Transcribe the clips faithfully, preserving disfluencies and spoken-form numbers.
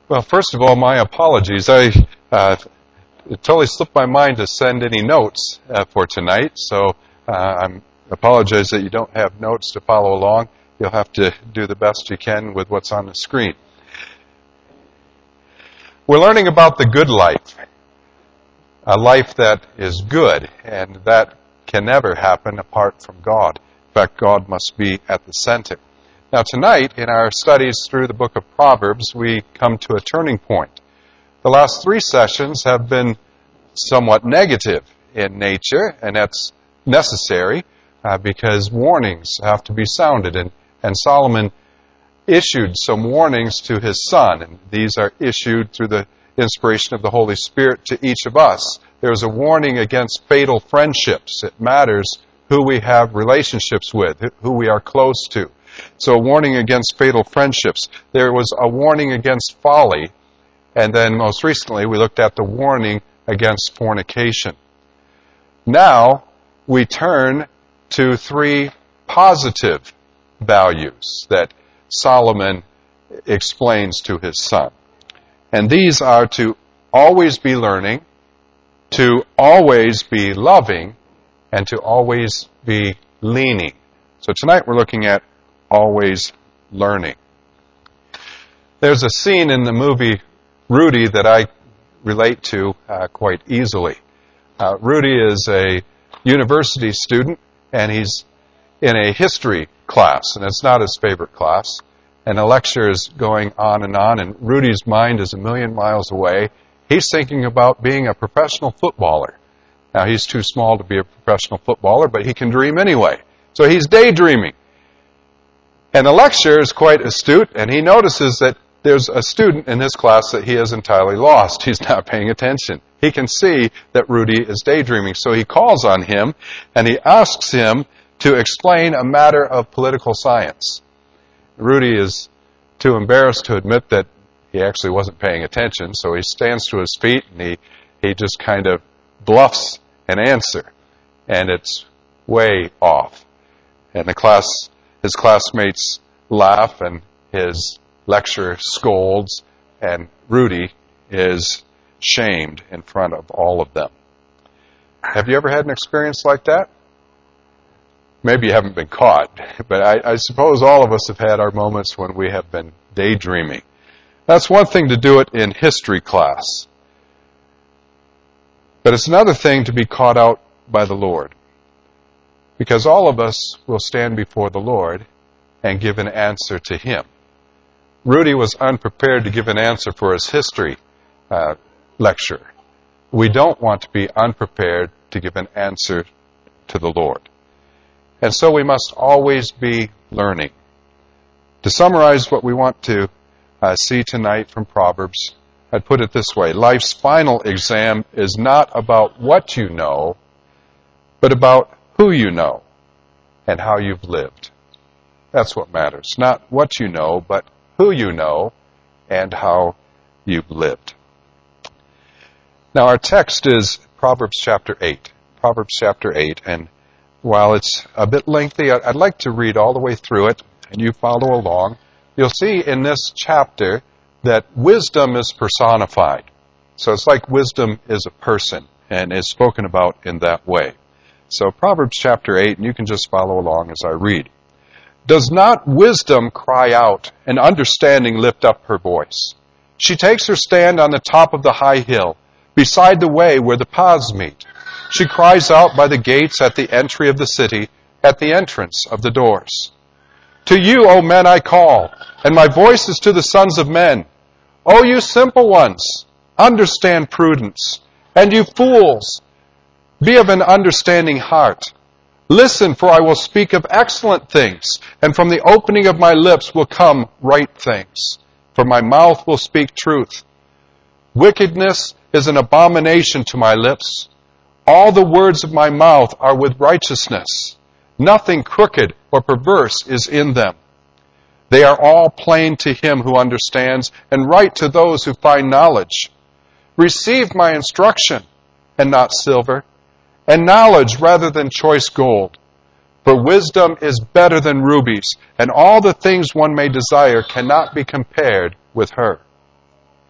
Well, first of all, my apologies. I uh, it totally slipped my mind to send any notes uh, for tonight, so uh, I apologize that you don't have notes to follow along. You'll have to do the best you can with what's on the screen. We're learning about the good life, a life that is good, and that can never happen apart from God. In fact, God must be at the center. Now tonight, in our studies through the book of Proverbs, we come to a turning point. The last three sessions have been somewhat negative in nature, and that's necessary uh, because warnings have to be sounded. And, and Solomon issued some warnings to his son, and these are issued through the inspiration of the Holy Spirit to each of us. There's a warning against fatal friendships. It matters who we have relationships with, who we are close to. So a warning against fatal friendships. There was a warning against folly. And then most recently we looked at the warning against fornication. Now we turn to three positive values that Solomon explains to his son. And these are to always be learning, to always be loving, and to always be leaning. So tonight we're looking at always learning. There's a scene in the movie Rudy that I relate to uh, quite easily. Uh, Rudy is a university student, and he's in a history class, and it's not his favorite class. And the lecture is going on and on, and Rudy's mind is a million miles away. He's thinking about being a professional footballer. Now, he's too small to be a professional footballer, but he can dream anyway. So he's daydreaming. And the lecturer is quite astute, and he notices that there's a student in his class that he is entirely lost. He's not paying attention. He can see that Rudy is daydreaming. So he calls on him, and he asks him to explain a matter of political science. Rudy is too embarrassed to admit that he actually wasn't paying attention, so he stands to his feet, and he, he just kind of bluffs an answer. And it's way off. And the class... His classmates laugh, and his lecturer scolds, and Rudy is shamed in front of all of them. Have you ever had an experience like that? Maybe you haven't been caught, but I, I suppose all of us have had our moments when we have been daydreaming. That's one thing to do it in history class. But it's another thing to be caught out by the Lord. Because all of us will stand before the Lord and give an answer to Him. Rudy was unprepared to give an answer for his history uh, lecture. We don't want to be unprepared to give an answer to the Lord. And so we must always be learning. To summarize what we want to uh, see tonight from Proverbs, I'd put it this way. Life's final exam is not about what you know, but about who you know and how you've lived. That's what matters. Not what you know, but who you know and how you've lived. Now our text is Proverbs chapter eight. Proverbs chapter eight. And while it's a bit lengthy, I'd like to read all the way through it, and you follow along. You'll see in this chapter that wisdom is personified. So it's like wisdom is a person and is spoken about in that way. So Proverbs chapter eight, and you can just follow along as I read. Does not wisdom cry out, and understanding lift up her voice? She takes her stand on the top of the high hill, beside the way where the paths meet. She cries out by the gates at the entry of the city, at the entrance of the doors. To you, O men, I call, and my voice is to the sons of men. O you simple ones, understand prudence, and you fools, be of an understanding heart. Listen, for I will speak of excellent things, and from the opening of my lips will come right things. For my mouth will speak truth. Wickedness is an abomination to my lips. All the words of my mouth are with righteousness. Nothing crooked or perverse is in them. They are all plain to him who understands, and right to those who find knowledge. Receive my instruction, and not silver, and knowledge rather than choice gold. For wisdom is better than rubies, and all the things one may desire cannot be compared with her.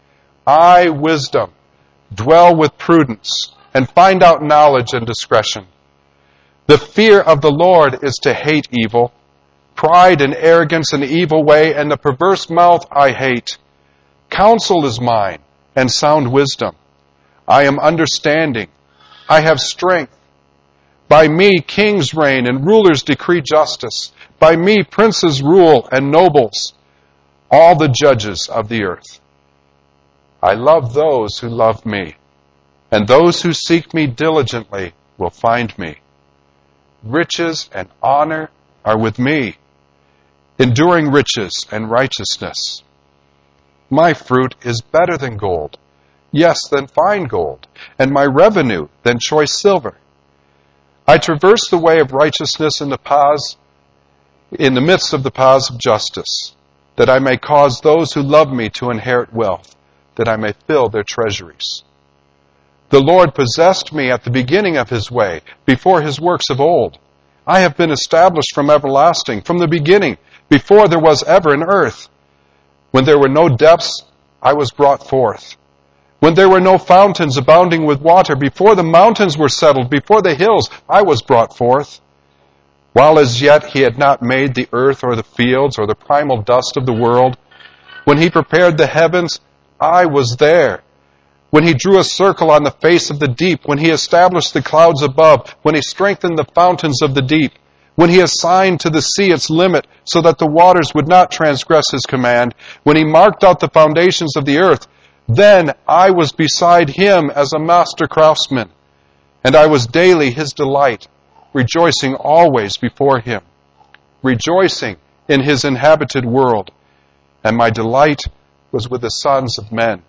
I, wisdom, dwell with prudence, and find out knowledge and discretion. The fear of the Lord is to hate evil, pride and arrogance and evil way, and the perverse mouth I hate. Counsel is mine, and sound wisdom. I am understanding. I have strength. By me kings reign and rulers decree justice. By me princes rule and nobles, all the judges of the earth. I love those who love me, and those who seek me diligently will find me. Riches and honor are with me, enduring riches and righteousness. My fruit is better than gold, yes, than fine gold, and my revenue than choice silver. I traverse the way of righteousness in the paths, in the midst of the paths of justice, that I may cause those who love me to inherit wealth, that I may fill their treasuries. The Lord possessed me at the beginning of his way, before his works of old. I have been established from everlasting, from the beginning, before there was ever an earth. When there were no depths, I was brought forth. When there were no fountains abounding with water, before the mountains were settled, before the hills, I was brought forth. While as yet he had not made the earth or the fields or the primal dust of the world, when he prepared the heavens, I was there. When he drew a circle on the face of the deep, when he established the clouds above, when he strengthened the fountains of the deep, when he assigned to the sea its limit so that the waters would not transgress his command, when he marked out the foundations of the earth, then I was beside him as a master craftsman, and I was daily his delight, rejoicing always before him, rejoicing in his inhabited world, and my delight was with the sons of men.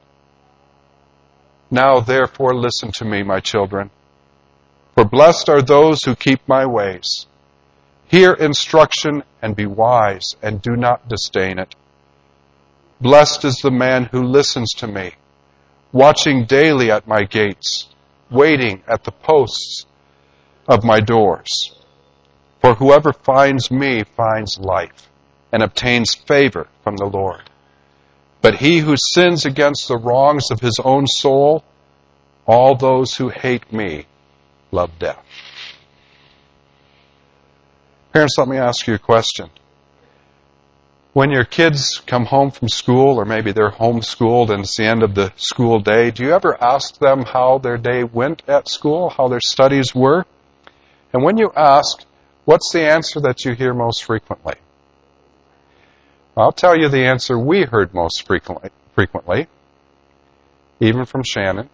Now therefore listen to me, my children, for blessed are those who keep my ways. Hear instruction and be wise, and do not disdain it. Blessed is the man who listens to me, watching daily at my gates, waiting at the posts of my doors. For whoever finds me finds life, and obtains favor from the Lord. But he who sins against the wrongs of his own soul, all those who hate me love death. Parents, let me ask you a question. When your kids come home from school, or maybe they're homeschooled and it's the end of the school day, do you ever ask them how their day went at school, how their studies were? And when you ask, what's the answer that you hear most frequently? I'll tell you the answer we heard most frequently, frequently, even from Shannon.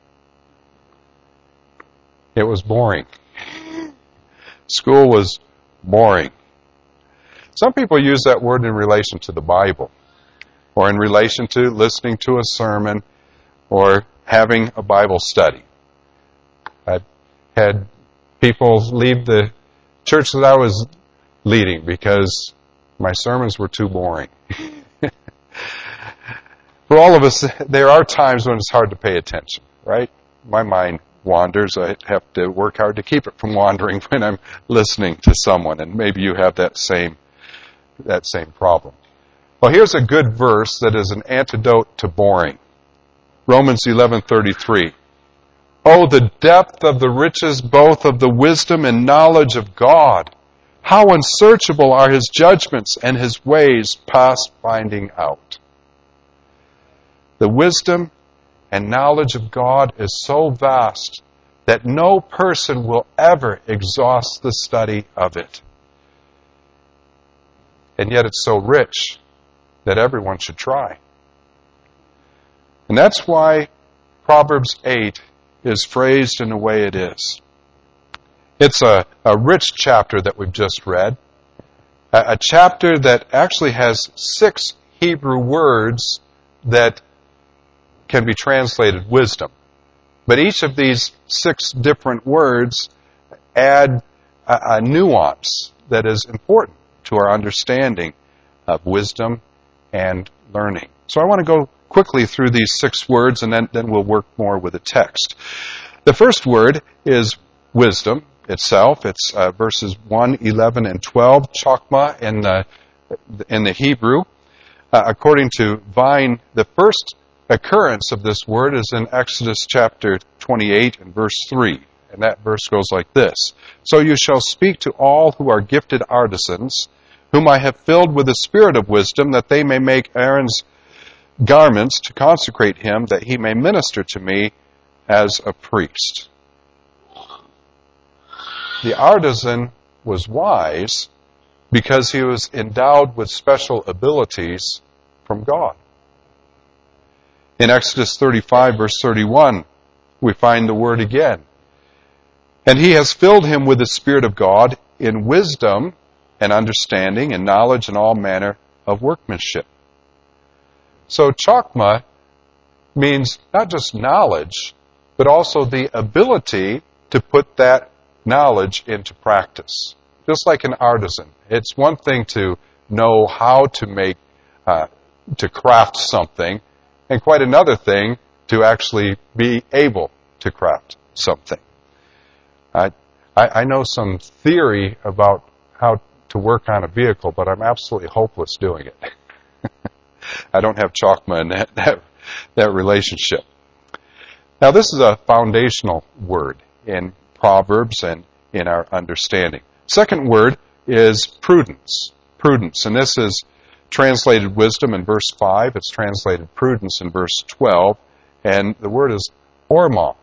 It was boring. School was boring. Some people use that word in relation to the Bible, or in relation to listening to a sermon, or having a Bible study. I've had people leave the church that I was leading because my sermons were too boring. For all of us, there are times when it's hard to pay attention, right? My mind wanders. I have to work hard to keep it from wandering when I'm listening to someone, and maybe you have that same that same problem. Well, here's a good verse that is an antidote to boring. Romans eleven thirty-three. Oh, the depth of the riches both of the wisdom and knowledge of God. How unsearchable are his judgments and his ways past finding out. The wisdom and knowledge of God is so vast that no person will ever exhaust the study of it. And yet it's so rich that everyone should try. And that's why Proverbs eight is phrased in the way it is. It's a, a rich chapter that we've just read. A, a chapter that actually has six Hebrew words that can be translated wisdom. But each of these six different words add a, a nuance that is important to our understanding of wisdom and learning. So I want to go quickly through these six words, and then, then we'll work more with the text. The first word is wisdom itself. It's uh, verses one, eleven, and twelve, chokmah in the, in the Hebrew. Uh, according to Vine, the first occurrence of this word is in Exodus chapter twenty-eight and verse three. And that verse goes like this. So you shall speak to all who are gifted artisans, whom I have filled with the spirit of wisdom, that they may make Aaron's garments to consecrate him, that he may minister to me as a priest. The artisan was wise because he was endowed with special abilities from God. In Exodus thirty-five, verse thirty-one, we find the word again. And he has filled him with the Spirit of God in wisdom and understanding and knowledge and all manner of workmanship. So chokmah means not just knowledge, but also the ability to put that knowledge into practice. Just like an artisan. It's one thing to know how to make, uh, to craft something, and quite another thing to actually be able to craft something. I, I know some theory about how to work on a vehicle, but I'm absolutely hopeless doing it. I don't have chokmah in that, that, that relationship. Now, this is a foundational word in Proverbs and in our understanding. Second word is prudence. Prudence. And this is translated wisdom in verse five. It's translated prudence in verse twelve. And the word is orma.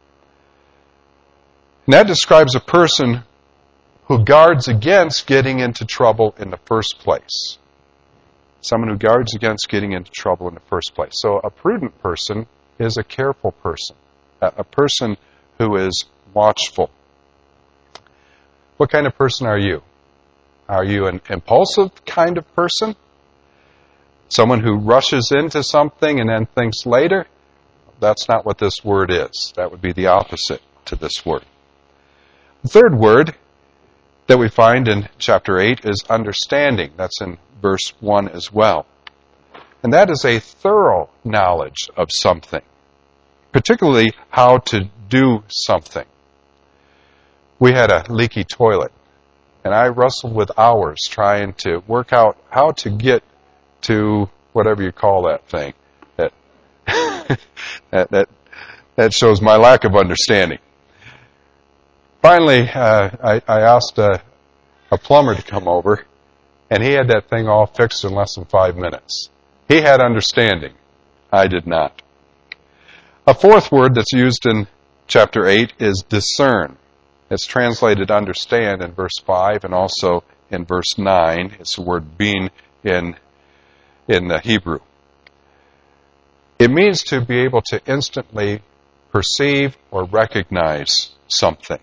And that describes a person who guards against getting into trouble in the first place. Someone who guards against getting into trouble in the first place. So a prudent person is a careful person, a person who is watchful. What kind of person are you? Are you an impulsive kind of person? Someone who rushes into something and then thinks later? That's not what this word is. That would be the opposite to this word. The third word that we find in chapter eight is understanding. That's in verse one as well. And that is a thorough knowledge of something, particularly how to do something. We had a leaky toilet, and I wrestled with hours trying to work out how to get to whatever you call that thing. That that, that, that shows my lack of understanding. Finally, uh, I, I asked a, a plumber to come over, and he had that thing all fixed in less than five minutes. He had understanding. I did not. A fourth word that's used in chapter eight is discern. It's translated understand in verse five and also in verse nine. It's the word bin in, in the Hebrew. It means to be able to instantly perceive or recognize something.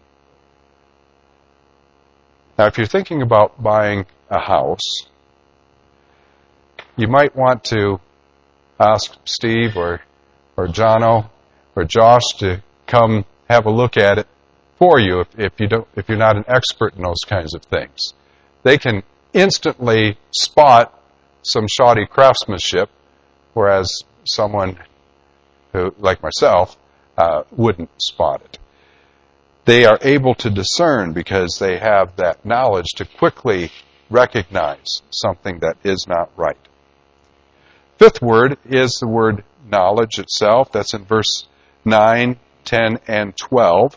Now, if you're thinking about buying a house, you might want to ask Steve or, or Jono or Josh to come have a look at it for you if, if you don't, if you're not an expert in those kinds of things. They can instantly spot some shoddy craftsmanship, whereas someone who, like myself, uh, wouldn't spot it. They are able to discern because they have that knowledge to quickly recognize something that is not right. Fifth word is the word knowledge itself. That's in verse nine, ten, and twelve.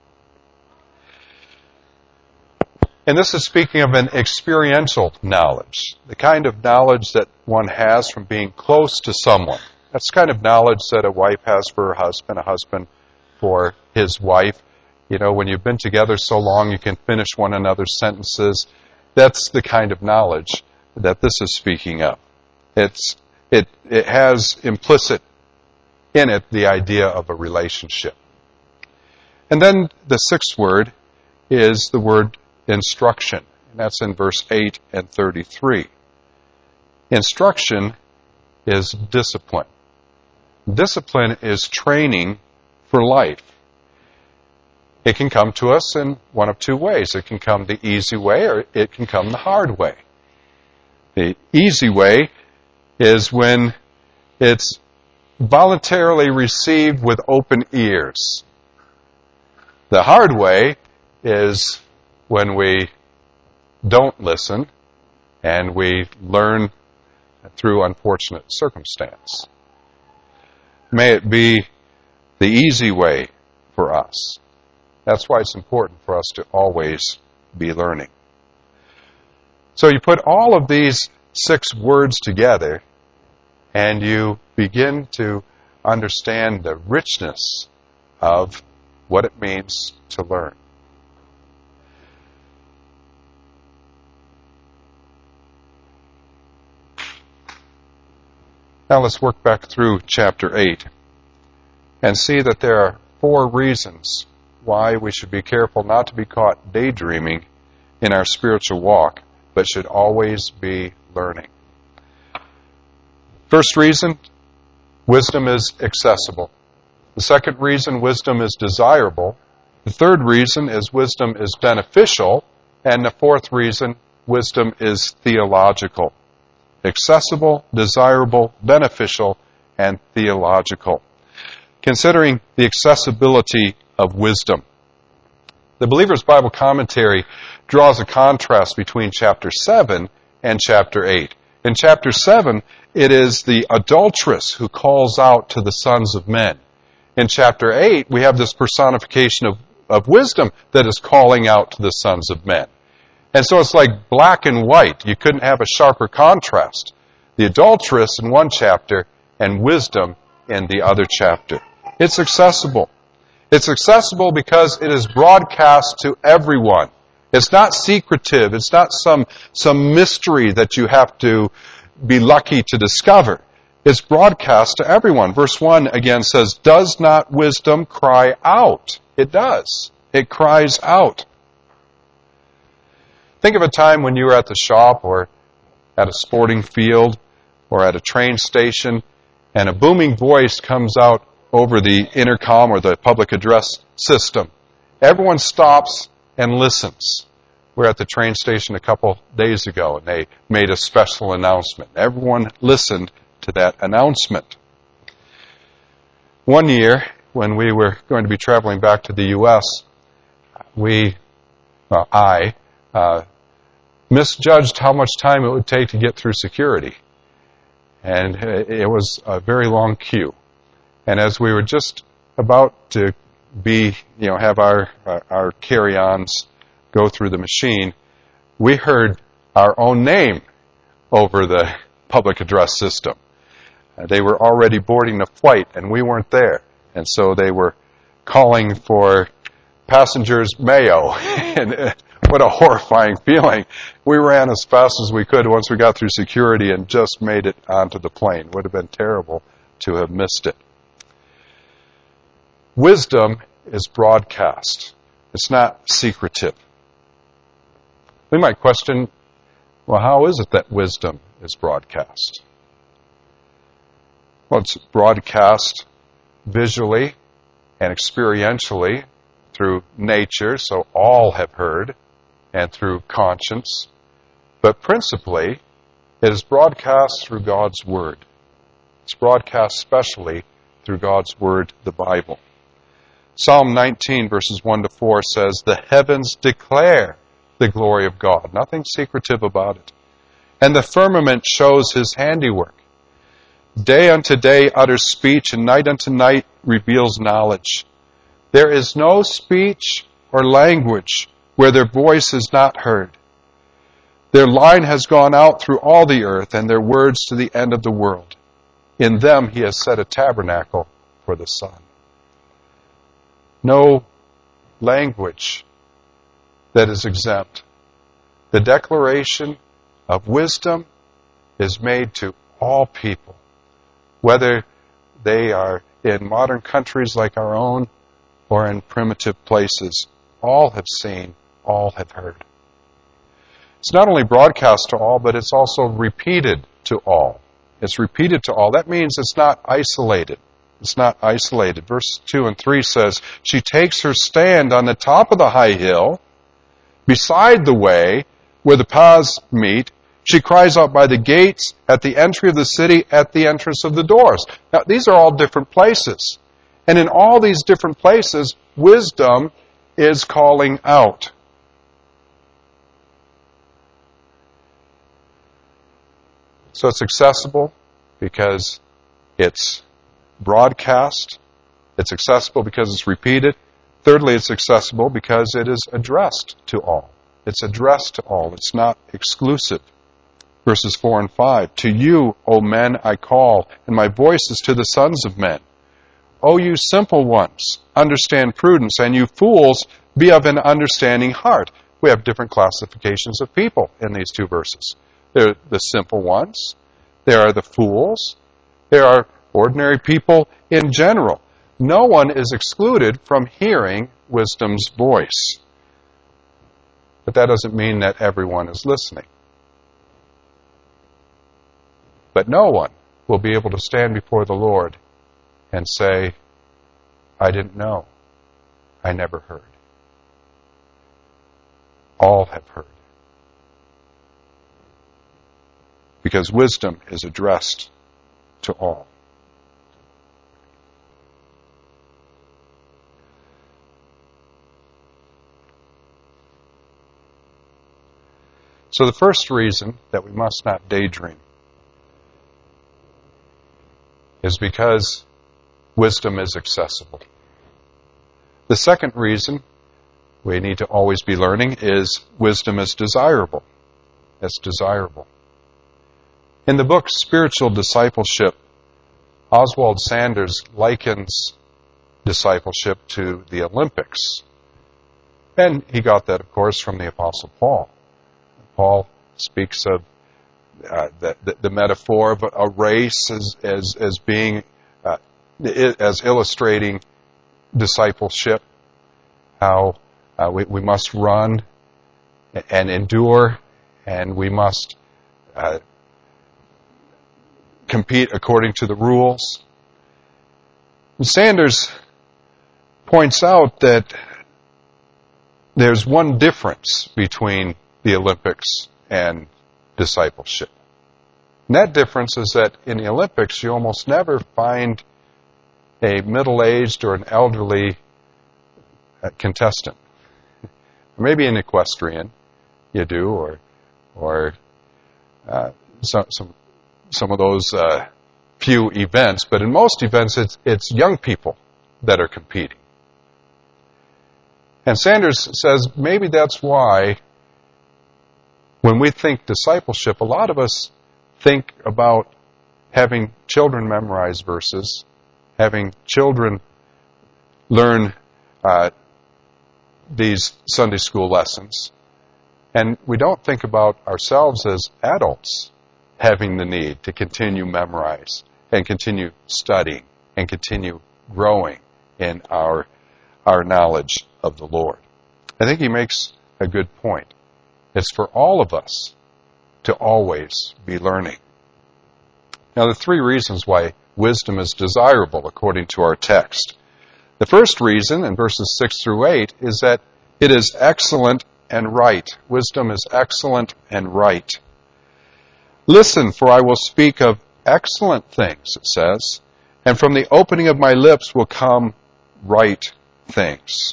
And this is speaking of an experiential knowledge, the kind of knowledge that one has from being close to someone. That's the kind of knowledge that a wife has for her husband, a husband for his wife. You know, when you've been together so long, you can finish one another's sentences. That's the kind of knowledge that this is speaking of. It's, it, it has implicit in it the idea of a relationship. And then the sixth word is the word instruction. And that's in verse eight and thirty-three. Instruction is discipline. Discipline is training for life. It can come to us in one of two ways. It can come the easy way or it can come the hard way. The easy way is when it's voluntarily received with open ears. The hard way is when we don't listen and we learn through unfortunate circumstance. may it be the easy way for us. That's why it's important for us to always be learning. So you put all of these six words together, and you begin to understand the richness of what it means to learn. Now let's work back through chapter eight and see that there are four reasons why we should be careful not to be caught daydreaming in our spiritual walk, but should always be learning. First reason, wisdom is accessible. The second reason, wisdom is desirable. The third reason is wisdom is beneficial. And the fourth reason, wisdom is theological. Accessible, desirable, beneficial, and theological. Considering the accessibility of wisdom, the Believer's Bible Commentary draws a contrast between chapter seven and chapter eight. In chapter seven, it is the adulteress who calls out to the sons of men. In chapter eight, we have this personification of, of wisdom that is calling out to the sons of men. And so it's like black and white. You couldn't have a sharper contrast. The adulteress in one chapter and wisdom in the other chapter. It's accessible. It's accessible because it is broadcast to everyone. It's not secretive. It's not some, some mystery that you have to be lucky to discover. It's broadcast to everyone. Verse one again says, "Does not wisdom cry out?" It does. It cries out. Think of a time when you were at the shop or at a sporting field or at a train station and a booming voice comes out over the intercom or the public address system. Everyone stops and listens. We were at the train station a couple days ago and they made a special announcement. Everyone listened to that announcement. One year, when we were going to be traveling back to the U S, we, well, I, uh, misjudged how much time it would take to get through security. And it was a very long queue. And as we were just about to be, you know, have our, our, our carry-ons go through the machine, we heard our own name over the public address system. Uh, they were already boarding the flight, and we weren't there. And so they were calling for passengers Mayo. and uh, what a horrifying feeling. We ran as fast as we could once we got through security and just made it onto the plane. It would have been terrible to have missed it. Wisdom is broadcast. It's not secretive. We might question, well, how is it that wisdom is broadcast? Well, it's broadcast visually and experientially through nature, so all have heard, and through conscience. But principally, it is broadcast through God's Word. It's broadcast specially through God's Word, the Bible. Psalm nineteen, verses one to four says, "The heavens declare the glory of God." Nothing secretive about it. "And the firmament shows His handiwork. Day unto day utters speech, and night unto night reveals knowledge. There is no speech or language where their voice is not heard. Their line has gone out through all the earth, and their words to the end of the world. In them He has set a tabernacle for the sun." No language that is exempt. The declaration of wisdom is made to all people, whether they are in modern countries like our own or in primitive places. All have seen, all have heard. It's not only broadcast to all, but it's also repeated to all. It's repeated to all. That means it's not isolated. It's not isolated. Verse two and three says, "She takes her stand on the top of the high hill, beside the way where the paths meet. She cries out by the gates, at the entry of the city, at the entrance of the doors." Now, these are all different places. And in all these different places, wisdom is calling out. So it's accessible because it's broadcast. It's accessible because it's repeated. Thirdly, it's accessible because it is addressed to all. It's addressed to all. It's not exclusive. Verses four and five. To you, O men, I call, and my voice is to the sons of men. O you simple ones, understand prudence, and you fools, be of an understanding heart. We have different classifications of people in these two verses. There are the simple ones. There are the fools. There are ordinary people in general. No one is excluded from hearing wisdom's voice. But that doesn't mean that everyone is listening. But no one will be able to stand before the Lord and say, I didn't know. I never heard. All have heard. Because wisdom is addressed to all. So the first reason that we must not daydream is because wisdom is accessible. The second reason we need to always be learning is wisdom is desirable. It's desirable. In the book Spiritual Discipleship, Oswald Sanders likens discipleship to the Olympics. And he got that, of course, from the Apostle Paul. Paul speaks of uh, the, the, the metaphor of a race as, as, as being, uh, as illustrating discipleship, how uh, we, we must run and endure, and we must uh, compete according to the rules. And Sanders points out that there's one difference between the Olympics and discipleship. And that difference is that in the Olympics, you almost never find a middle-aged or an elderly contestant. Maybe an equestrian, you do, or or uh, some some some of those uh, few events. But in most events, it's it's young people that are competing. And Sanders says maybe that's why when we think discipleship, a lot of us think about having children memorize verses, having children learn uh, these Sunday school lessons, and we don't think about ourselves as adults having the need to continue memorize and continue studying and continue growing in our our knowledge of the Lord. I think he makes a good point. It's for all of us to always be learning. Now, the three reasons why wisdom is desirable according to our text. The first reason, in verses six through eight, is that it is excellent and right. Wisdom is excellent and right. Listen, for I will speak of excellent things, it says, and from the opening of my lips will come right things.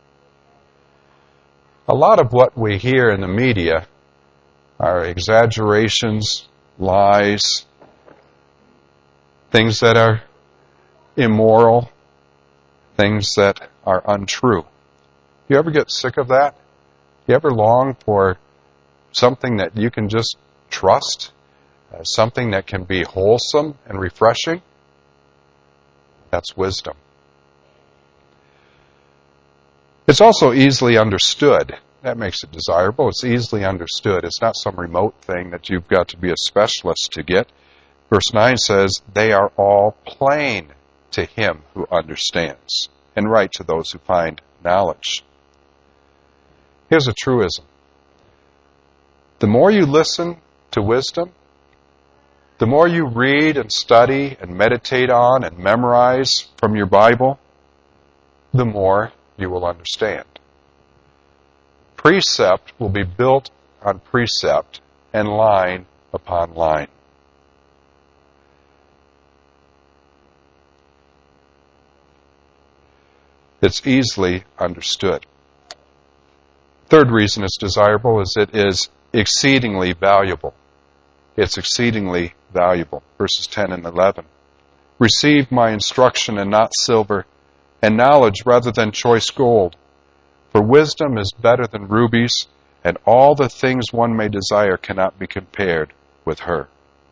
A lot of what we hear in the media are exaggerations, lies, things that are immoral, things that are untrue. You ever get sick of that? You ever long for something that you can just trust? Uh, something that can be wholesome and refreshing? That's wisdom. It's also easily understood. That makes it desirable. It's easily understood. It's not some remote thing that you've got to be a specialist to get. Verse nine says, they are all plain to him who understands, and right to those who find knowledge. Here's a truism. The more you listen to wisdom, the more you read and study and meditate on and memorize from your Bible, the more you will understand. Precept will be built on precept and line upon line. It's easily understood. Third reason it's desirable is it is exceedingly valuable. It's exceedingly valuable. Verses ten and eleven. Receive my instruction and not silver, and knowledge rather than choice gold. For wisdom is better than rubies, and all the things one may desire cannot be compared with her.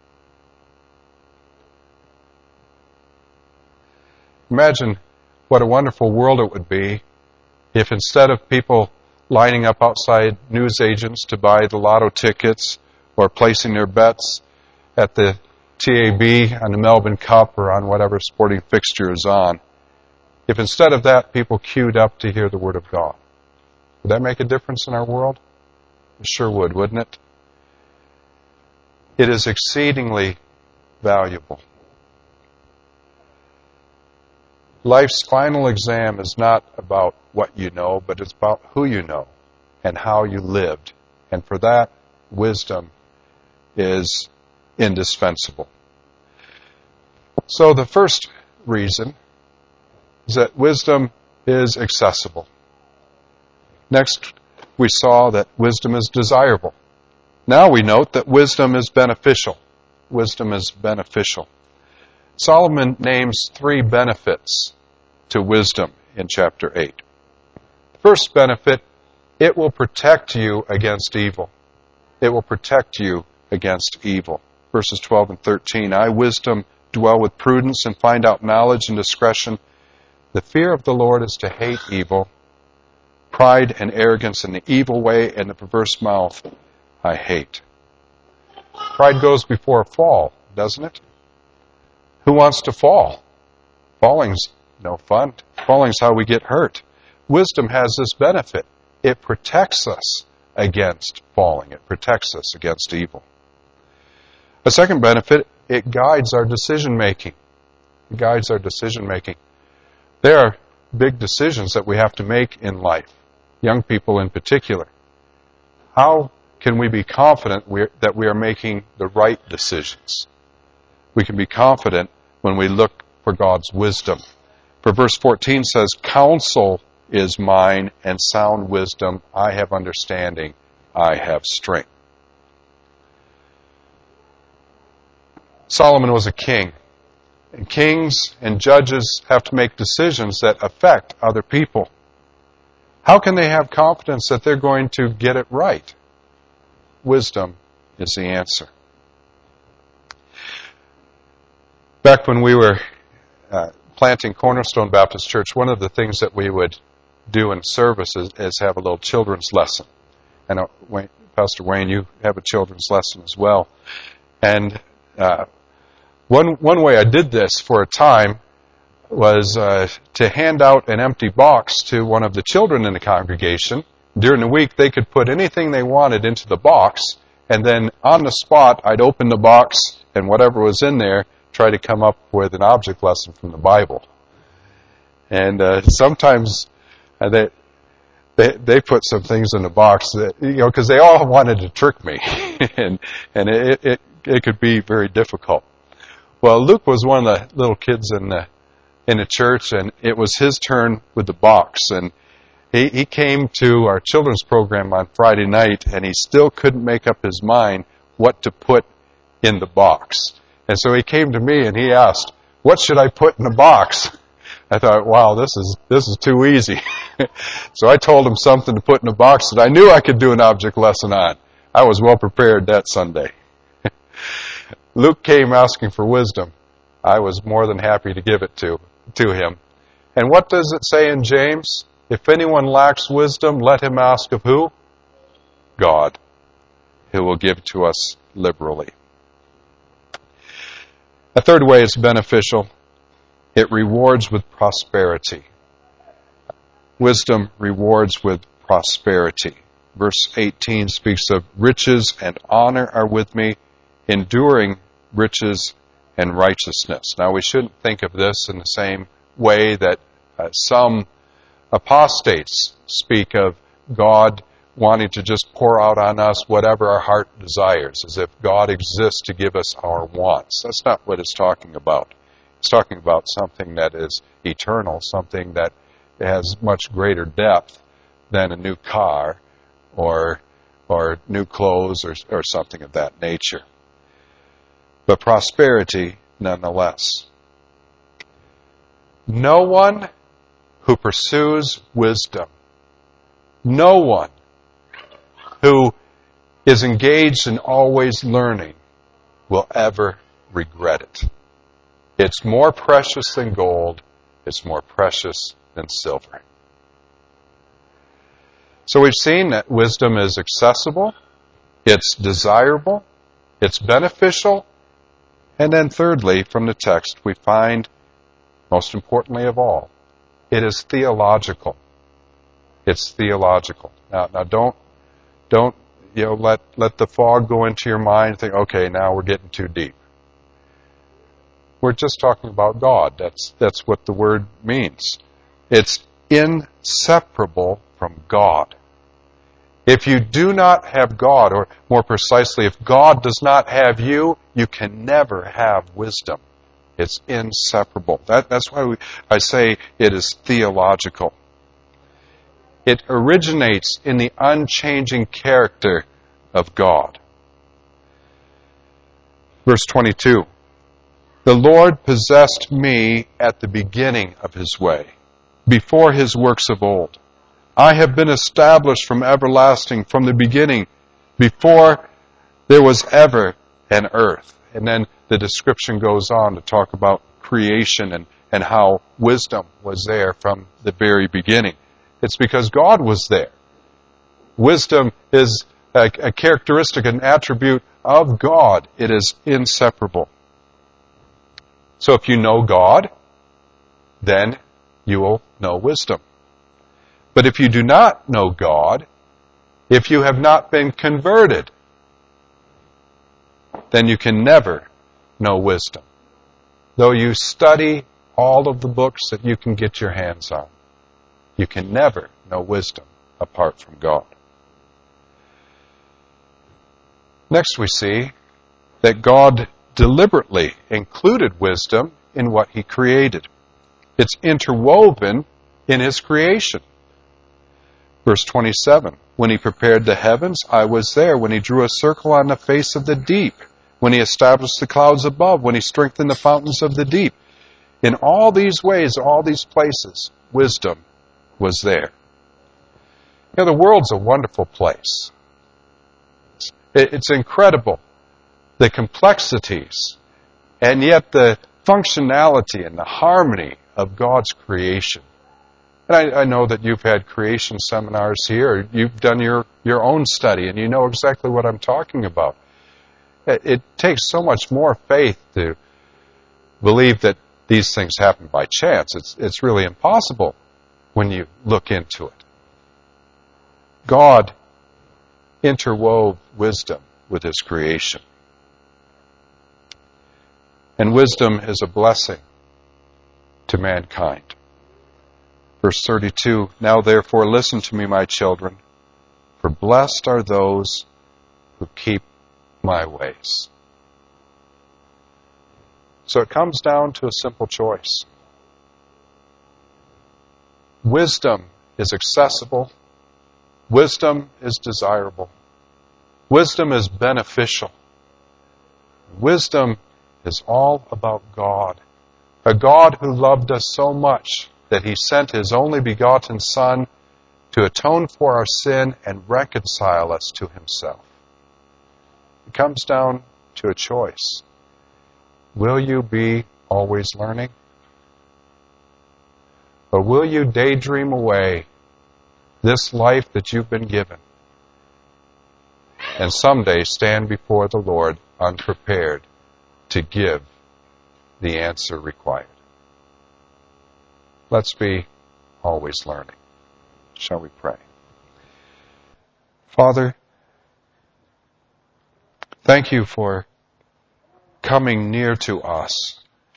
Imagine what a wonderful world it would be if instead of people lining up outside newsagents to buy the lotto tickets or placing their bets at the T A B on the Melbourne Cup or on whatever sporting fixture is on, if instead of that people queued up to hear the Word of God. Would that make a difference in our world? It sure would, wouldn't it? It is exceedingly valuable. Life's final exam is not about what you know, but it's about who you know and how you lived. And for that, wisdom is indispensable. So the first reason is that wisdom is accessible. Next, we saw that wisdom is desirable. Now we note that wisdom is beneficial. Wisdom is beneficial. Solomon names three benefits to wisdom in chapter eight. First benefit, it will protect you against evil. It will protect you against evil. Verses twelve and thirteen, I, wisdom, dwell with prudence and find out knowledge and discretion. The fear of the Lord is to hate evil, pride and arrogance and the evil way and the perverse mouth I hate. Pride goes before a fall, doesn't it? Who wants to fall? Falling's no fun. Falling's how we get hurt. Wisdom has this benefit. It protects us against falling. It protects us against evil. A second benefit, it guides our decision making. It guides our decision making. There are big decisions that we have to make in life, young people in particular. How can we be confident we're, that we are making the right decisions? We can be confident when we look for God's wisdom. For verse fourteen says, counsel is mine and sound wisdom. I have understanding. I have strength. Solomon was a king. And kings and judges have to make decisions that affect other people. How can they have confidence that they're going to get it right? Wisdom is the answer. Back when we were uh, planting Cornerstone Baptist Church, one of the things that we would do in service is, is have a little children's lesson. And uh, Wayne, Pastor Wayne, you have a children's lesson as well. And uh, one one way I did this for a time was uh, to hand out an empty box to one of the children in the congregation. During the week, they could put anything they wanted into the box, and then on the spot, I'd open the box, and whatever was in there, try to come up with an object lesson from the Bible. And uh, sometimes uh, they, they they put some things in the box that, you know, because they all wanted to trick me, and and it, it it could be very difficult. Well, Luke was one of the little kids in the in the church, and it was his turn with the box. And he, he came to our children's program on Friday night, and he still couldn't make up his mind what to put in the box. And so he came to me and he asked, "What should I put in the box?" I thought, wow, this is this is too easy. So I told him something to put in the box that I knew I could do an object lesson on. I was well prepared that Sunday. Luke came asking for wisdom. I was more than happy to give it to, to him. And what does it say in James? If anyone lacks wisdom, let him ask of who? God, who will give to us liberally. A third way it's beneficial, it rewards with prosperity. Wisdom rewards with prosperity. Verse eighteen speaks of riches and honor are with me, enduring riches and righteousness. Now, we shouldn't think of this in the same way that uh, some apostates speak of God wanting to just pour out on us whatever our heart desires, as if God exists to give us our wants. That's not what it's talking about. It's talking about something that is eternal, something that has much greater depth than a new car or or new clothes or, or something of that nature. But prosperity nonetheless. No one who pursues wisdom, no one who is engaged in always learning will ever regret it. It's more precious than gold. It's more precious than silver. So we've seen that wisdom is accessible, it's desirable, it's beneficial, and then thirdly, from the text, we find, most importantly of all, it is theological. It's theological. Now, now don't, don't, you know, let, let the fog go into your mind and think, okay, now we're getting too deep. We're just talking about God. That's, that's what the word means. It's inseparable from God. If you do not have God, or more precisely, if God does not have you, you can never have wisdom. It's inseparable. That, that's why we, I say it is theological. It originates in the unchanging character of God. Verse twenty-two. The Lord possessed me at the beginning of His way, before His works of old. I have been established from everlasting, from the beginning, before there was ever an earth. And then the description goes on to talk about creation and, and how wisdom was there from the very beginning. It's because God was there. Wisdom is a, a characteristic, an attribute of God. It is inseparable. So if you know God, then you will know wisdom. But if you do not know God, if you have not been converted, then you can never know wisdom. Though you study all of the books that you can get your hands on, you can never know wisdom apart from God. Next we see that God deliberately included wisdom in what He created. It's interwoven in His creation. Verse twenty-seven, when He prepared the heavens, I was there. When He drew a circle on the face of the deep. When He established the clouds above. When He strengthened the fountains of the deep. In all these ways, all these places, wisdom was there. You know, the world's a wonderful place. It's incredible, the complexities, and yet the functionality and the harmony of God's creation. And I, I know that you've had creation seminars here. You've done your, your own study, and you know exactly what I'm talking about. It, it takes so much more faith to believe that these things happen by chance. It's, it's really impossible when you look into it. God interwove wisdom with His creation. And wisdom is a blessing to mankind. Verse thirty-two, now therefore listen to me, my children, for blessed are those who keep my ways. So it comes down to a simple choice. Wisdom is accessible. Wisdom is desirable. Wisdom is beneficial. Wisdom is all about God. A God who loved us so much that He sent His only begotten Son to atone for our sin and reconcile us to Himself. It comes down to a choice. Will you be always learning? Or will you daydream away this life that you've been given and someday stand before the Lord unprepared to give the answer required? Let's be always learning. Shall we pray? Father, thank You for coming near to us.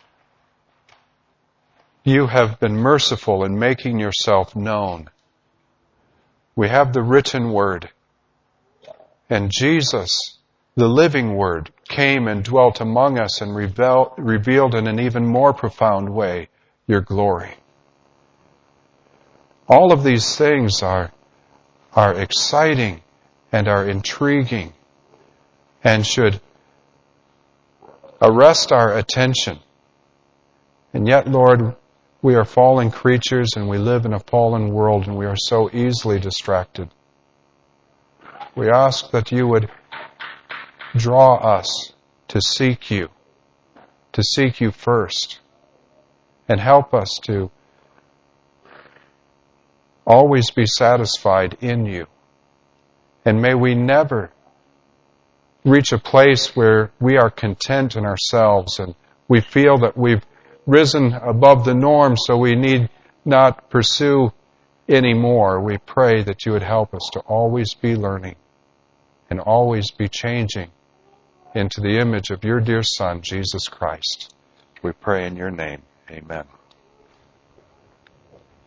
You have been merciful in making Yourself known. We have the written Word, and Jesus, the living Word, came and dwelt among us and revealed in an even more profound way Your glory. All of these things are, are exciting and are intriguing and should arrest our attention. And yet, Lord, we are fallen creatures and we live in a fallen world and we are so easily distracted. We ask that you would draw us to seek you, to seek you first, and help us to always be satisfied in you. And may we never reach a place where we are content in ourselves and we feel that we've risen above the norm, so we need not pursue anymore. We pray that you would help us to always be learning and always be changing into the image of your dear Son, Jesus Christ. We pray in your name. Amen.